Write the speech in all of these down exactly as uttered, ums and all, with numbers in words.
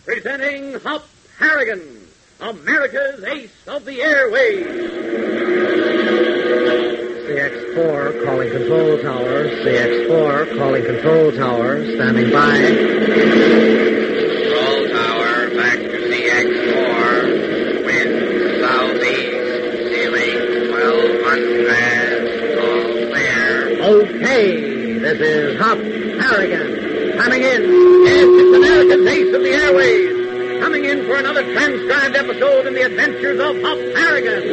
Presenting Hop Harrigan, America's ace of the airways. C X four calling control tower. C X four calling control tower. Standing by. Control tower, back to C X four. Wind southeast. Ceiling twelve hundred. All clear. Okay, this is Hop Harrigan. Coming in. Yes, it's America's ace of the airways. Coming in for another transcribed episode in the adventures of Hop Harrigan.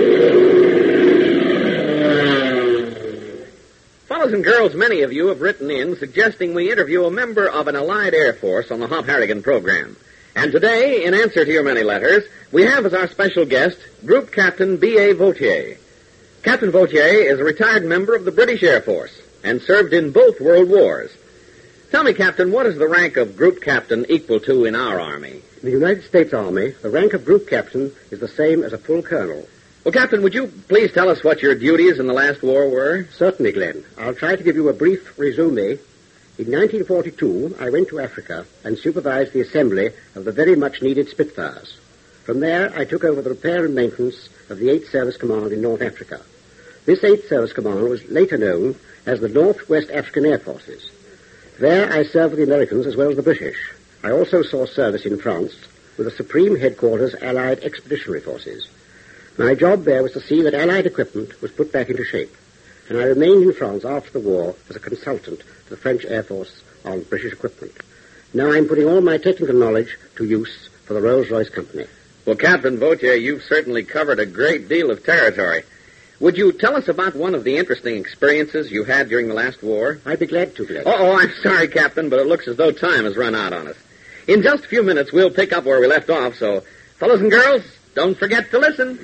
Fellows and girls, many of you have written in suggesting we interview a member of an Allied Air Force on the Hop Harrigan program. And today, in answer to your many letters, we have as our special guest Group Captain B A Vautier. Captain Vautier is a retired member of the British Air Force and served in both World Wars. Tell me, Captain, what is the rank of Group Captain equal to in our Army? In the United States Army, the rank of Group Captain is the same as a full colonel. Well, Captain, would you please tell us what your duties in the last war were? Certainly, Glenn. I'll try to give you a brief resume. In nineteen forty-two, I went to Africa and supervised the assembly of the very much-needed Spitfires. From there, I took over the repair and maintenance of the eighth Service Command in North Africa. This eighth Service Command was later known as the Northwest African Air Forces. There, I served with the Americans as well as the British. I also saw service in France with the Supreme Headquarters Allied Expeditionary Forces. My job there was to see that Allied equipment was put back into shape, and I remained in France after the war as a consultant to the French Air Force on British equipment. Now I'm putting all my technical knowledge to use for the Rolls-Royce Company. Well, Captain Vautier, you've certainly covered a great deal of territory. Would you tell us about one of the interesting experiences you had during the last war? I'd be glad to, Glenn. Oh, oh, I'm sorry, Captain, but it looks as though time has run out on us. In just a few minutes, we'll pick up where we left off, so fellows and girls, don't forget to listen.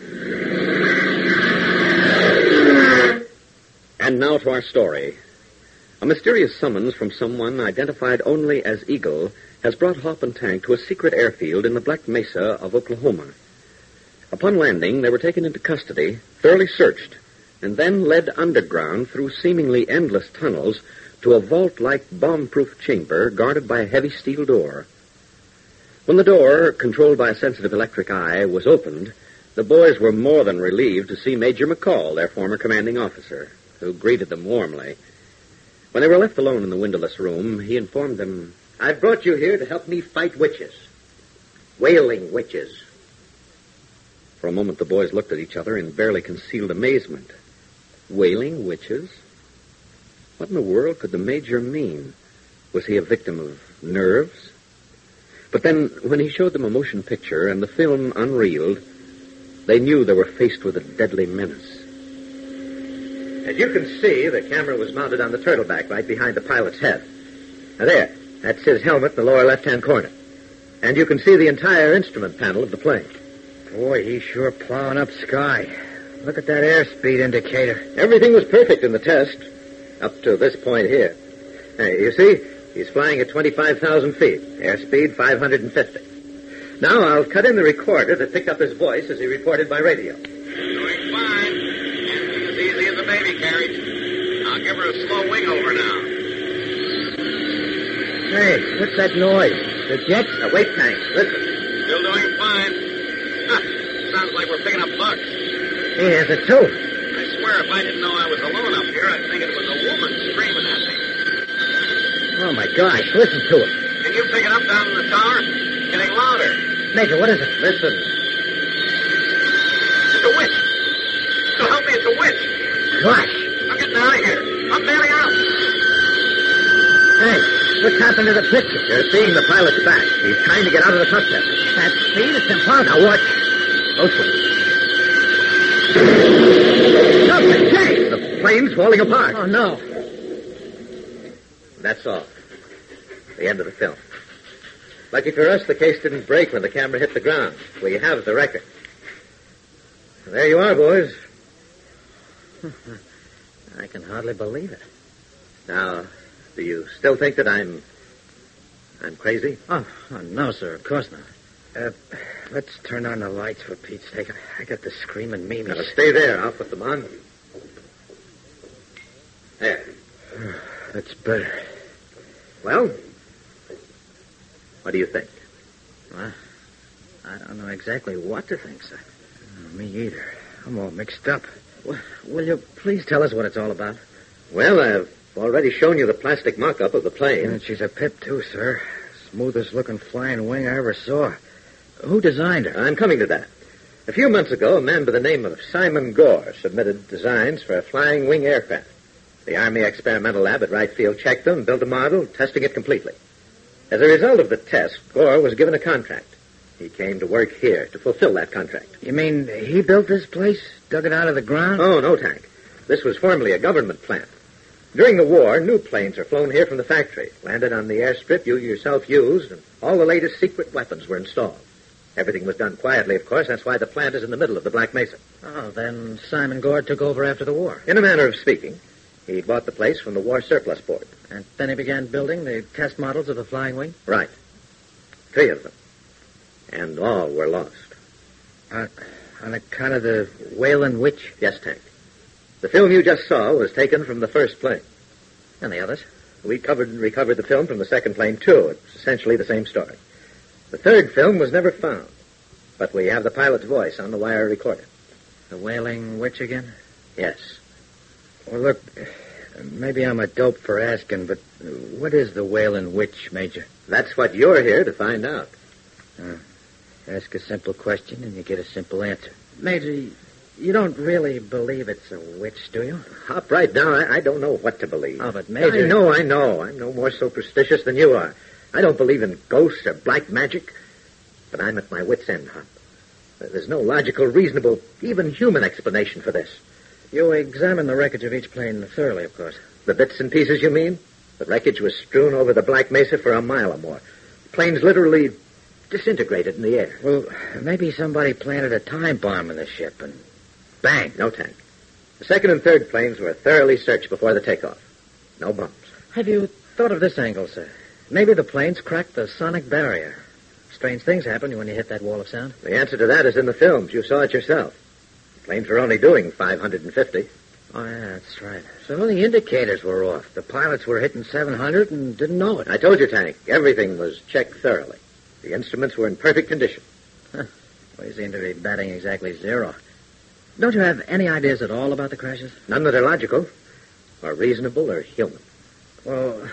And now to our story. A mysterious summons from someone identified only as Eagle has brought Hop and Tank to a secret airfield in the Black Mesa of Oklahoma. Upon landing, they were taken into custody, thoroughly searched, and then led underground through seemingly endless tunnels to a vault-like bomb-proof chamber guarded by a heavy steel door. When the door, controlled by a sensitive electric eye, was opened, the boys were more than relieved to see Major McCall, their former commanding officer, who greeted them warmly. When they were left alone in the windowless room, he informed them, I've brought you here to help me fight witches. Wailing witches. For a moment, the boys looked at each other in barely concealed amazement. Wailing witches? What in the world could the Major mean? Was he a victim of nerves? But then, when he showed them a motion picture and the film unreeled, they knew they were faced with a deadly menace. As you can see, the camera was mounted on the turtleback right behind the pilot's head. Now there, that's his helmet in the lower left-hand corner. And you can see the entire instrument panel of the plane. Boy, he's sure plowing up sky. Look at that airspeed indicator. Everything was perfect in the test, up to this point here. Hey, you see, he's flying at twenty-five thousand feet, airspeed five hundred fifty. Now I'll cut in the recorder that picked up his voice as he reported by radio. Doing fine. Engine as easy as a baby carriage. I'll give her a slow wing over now. Hey, what's that noise? The jets? Now wait, Tank. Listen. Still doing fine. Huh. Sounds like we're picking up bugs. Hey, there's a two. I swear if I didn't know I was alone up here, I'd think it was a woman screaming at me. Oh, my gosh, listen to it. Can you pick it up down in the tower? Getting louder. Major, what is it? Listen. It's a witch. So help me, it's a witch. Gosh. I'm getting out of here. I'm bailing out. Hey, what's happened to the picture? You're seeing the pilot's back. He's trying to get out of the cockpit. That speed, it's impossible. Now watch. Closely. Something, Jay! The plane's falling apart. Oh, no. That's all. The end of the film. Lucky for us, the case didn't break when the camera hit the ground. We have the record. There you are, boys. I can hardly believe it. Now, do you still think that I'm... I'm crazy? Oh, oh no, sir, of course not. Uh, let's turn on the lights for Pete's sake. I got the screaming meanies. Now, stay there. I'll put them on. There. That's better. Well, what do you think? Well, I don't know exactly what to think, sir. Uh, me either. I'm all mixed up. Well, will you please tell us what it's all about? Well, I've already shown you the plastic mock-up of the plane. And she's a pip, too, sir. Smoothest-looking flying wing I ever saw. Who designed her? I'm coming to that. A few months ago, a man by the name of Simon Gore submitted designs for a flying wing aircraft. The Army Experimental Lab at Wright Field checked them, built a model, testing it completely. As a result of the test, Gore was given a contract. He came to work here to fulfill that contract. You mean he built this place, dug it out of the ground? Oh, no, Tank. This was formerly a government plant. During the war, new planes are flown here from the factory, landed on the airstrip you yourself used, and all the latest secret weapons were installed. Everything was done quietly, of course. That's why the plant is in the middle of the Black Mesa. Oh, then Simon Gore took over after the war. In a manner of speaking, he bought the place from the War Surplus Board. And then he began building the test models of the flying wing? Right. Three of them. And all were lost. Uh, on account of the Wayland Witch? Yes, Tank. The film you just saw was taken from the first plane. And the others? We covered and recovered the film from the second plane, too. It's essentially the same story. The third film was never found, but we have the pilot's voice on the wire recorder. The Wailing Witch again? Yes. Well, look, maybe I'm a dope for asking, but what is the Wailing Witch, Major? That's what you're here to find out. Uh, ask a simple question and you get a simple answer. Major, you don't really believe it's a witch, do you? Hop right down. I, I don't know what to believe. Oh, but Major... I know, I know. I'm no more superstitious than you are. I don't believe in ghosts or black magic, but I'm at my wit's end, Hop. There's no logical, reasonable, even human explanation for this. You examined the wreckage of each plane thoroughly, of course. The bits and pieces, you mean? The wreckage was strewn over the Black Mesa for a mile or more. Planes literally disintegrated in the air. Well, maybe somebody planted a time bomb in the ship and bang. No, Tank. The second and third planes were thoroughly searched before the takeoff. No bombs. Have you thought of this angle, sir? Maybe the planes cracked the sonic barrier. Strange things happen when you hit that wall of sound. The answer to that is in the films. You saw it yourself. The planes were only doing five hundred fifty. Oh, yeah, that's right. So the indicators were off. The pilots were hitting seven hundred and didn't know it. I told you, Tank, everything was checked thoroughly. The instruments were in perfect condition. Huh. Well, you seem to be batting exactly zero. Don't you have any ideas at all about the crashes? None that are logical, or reasonable, or human. Well,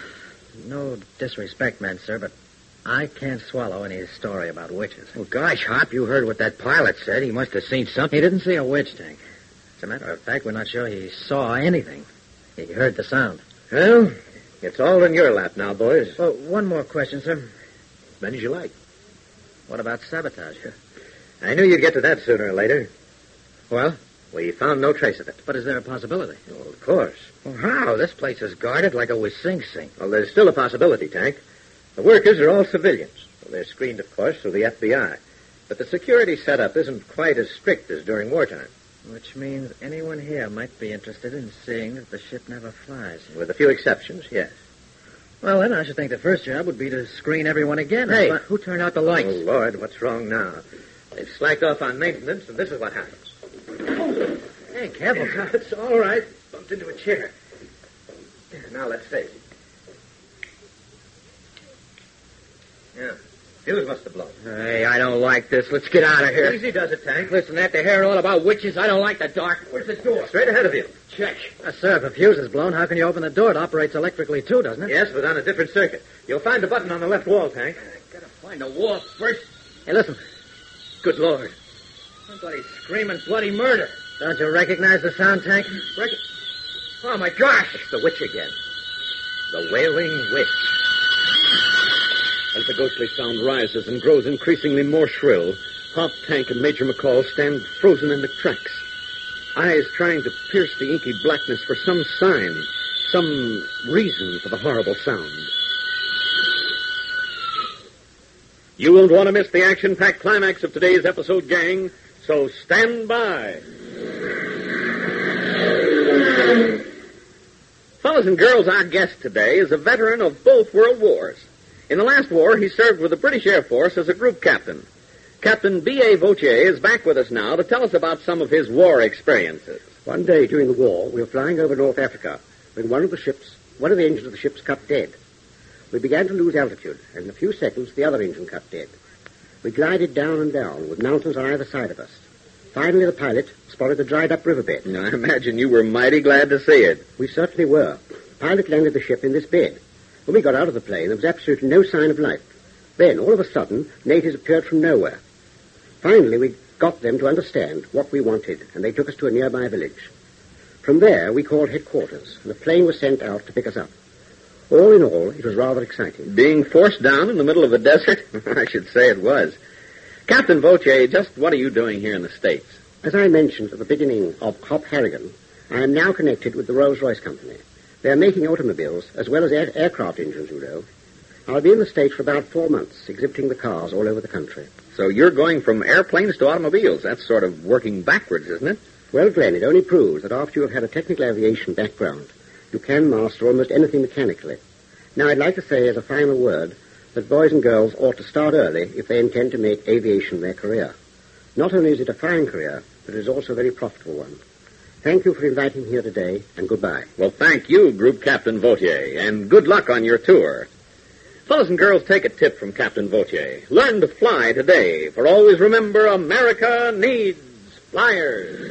no disrespect meant, sir, but I can't swallow any story about witches. Well, gosh, Hop, you heard what that pilot said. He must have seen something. He didn't see a witch, Tank. As a matter of fact, we're not sure he saw anything. He heard the sound. Well, it's all in your lap now, boys. Well, one more question, sir. As many as you like. What about sabotage? I knew you'd get to that sooner or later. Well? We found no trace of it. But is there a possibility? Well, of course. Well, how? This place is guarded like it was Sing Sing. Well, there's still a possibility, Tank. The workers are all civilians. Well, they're screened, of course, through the F B I. But the security setup isn't quite as strict as during wartime. Which means anyone here might be interested in seeing that the ship never flies. With a few exceptions, yes. Well, then I should think the first job would be to screen everyone again. Hey. Fi- who turned out the lights? Oh, Lord, what's wrong now? They've slacked off on maintenance, and this is what happens. Oh, hey, careful. It's all right. Bumped into a chair. Now, let's see. Yeah, fuse must have blown. Hey, I don't like this. Let's get out of here. Easy does it, Tank. Listen, after hearing all about witches, I don't like the dark. Where's the door? Straight ahead of you. Check. Uh, sir, if a fuse is blown, how can you open the door? It operates electrically, too, doesn't it? Yes, but on a different circuit. You'll find the button on the left wall, Tank. I gotta find the wall first. Hey, listen. Good Lord. Somebody's screaming bloody murder. Don't you recognize the sound, Tank? Rec- oh, my gosh. It's the witch again. The Wailing Witch. As the ghostly sound rises and grows increasingly more shrill, Hop, Tank, and Major McCall stand frozen in the tracks, eyes trying to pierce the inky blackness for some sign, some reason for the horrible sound. You won't want to miss the action-packed climax of today's episode, gang, so stand by. Fellas and girls, our guest today is a veteran of both world wars. In the last war, he served with the British Air Force as a group captain. Captain B A Vautier is back with us now to tell us about some of his war experiences. One day during the war, we were flying over North Africa when one of the ships, one of the engines of the ships cut dead. We began to lose altitude, and in a few seconds, the other engine cut dead. We glided down and down, with mountains on either side of us. Finally, the pilot spotted a dried-up riverbed. I imagine you were mighty glad to see it. We certainly were. The pilot landed the ship in this bed. When we got out of the plane, there was absolutely no sign of life. Then, all of a sudden, natives appeared from nowhere. Finally, we got them to understand what we wanted, and they took us to a nearby village. From there, we called headquarters, and a plane was sent out to pick us up. All in all, it was rather exciting. Being forced down in the middle of the desert? I should say it was. Captain Vautier, just what are you doing here in the States? As I mentioned at the beginning of Hop Harrigan, I am now connected with the Rolls-Royce Company. They are making automobiles as well as air- aircraft engines, you know. I'll be in the States for about four months, exhibiting the cars all over the country. So you're going from airplanes to automobiles. That's sort of working backwards, isn't it? Well, Glenn, it only proves that after you have had a technical aviation background, you can master almost anything mechanically. Now, I'd like to say as a final word that boys and girls ought to start early if they intend to make aviation their career. Not only is it a fine career, but it is also a very profitable one. Thank you for inviting me here today, and goodbye. Well, thank you, Group Captain Vautier, and good luck on your tour. Fellows and girls, take a tip from Captain Vautier. Learn to fly today, for always remember, America needs flyers.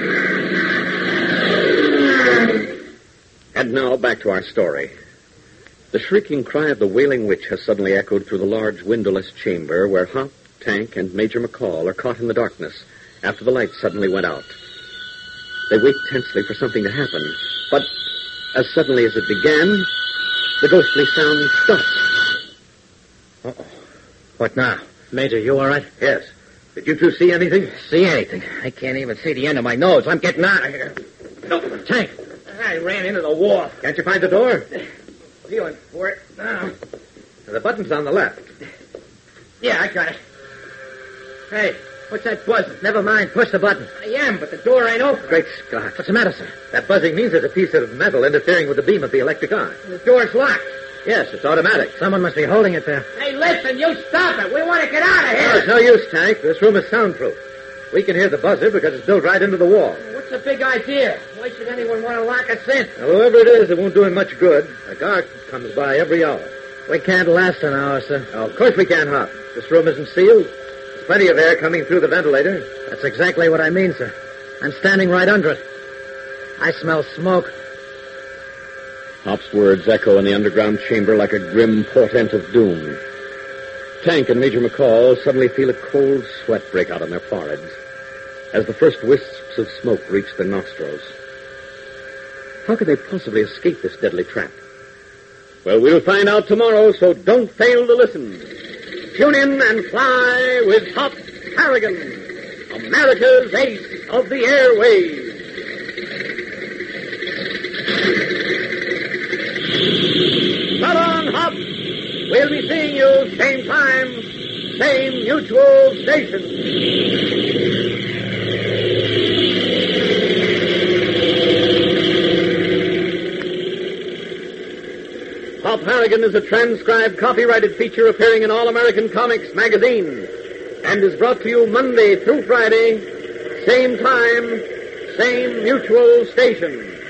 And now, back to our story. The shrieking cry of the Wailing Witch has suddenly echoed through the large windowless chamber where Hop, Tank, and Major McCall are caught in the darkness after the lights suddenly went out. They wait tensely for something to happen, but as suddenly as it began, the ghostly sound stops. Uh-oh. What now? Major, you all right? Yes. Did you two see anything? See anything? I can't even see the end of my nose. I'm getting out of here. No, Tank, I ran into the wall. Can't you find the door? Feeling for it now. The button's on the left. Yeah, I got it. Hey, what's that buzzing? Never mind. Push the button. I am, but the door ain't open. Great Scott. What's the matter, sir? That buzzing means there's a piece of metal interfering with the beam of the electric eye. The door's locked. Yes, it's automatic. Someone must be holding it there. Hey, listen, you stop it. We want to get out of here. No, it's no use, Tank. This room is soundproof. We can hear the buzzer because it's built right into the wall. What's the big idea? Why should anyone want to lock us in? Now, whoever it is, it won't do him much good. A guard comes by every hour. We can't last an hour, sir. Oh, of course we can, Hop. This room isn't sealed. There's plenty of air coming through the ventilator. That's exactly what I mean, sir. I'm standing right under it. I smell smoke. Hop's words echo in the underground chamber like a grim portent of doom. Tank and Major McCall suddenly feel a cold sweat break out on their foreheads as the first wisps of smoke reach their nostrils. How could they possibly escape this deadly trap? Well, we'll find out tomorrow, so don't fail to listen. Tune in and fly with Hop Harrigan, America's ace of the airways. Well on, Hop. We'll be seeing you same time, same mutual station. Hop Harrigan is a transcribed, copyrighted feature appearing in All American Comics magazine and is brought to you Monday through Friday, same time, same mutual station.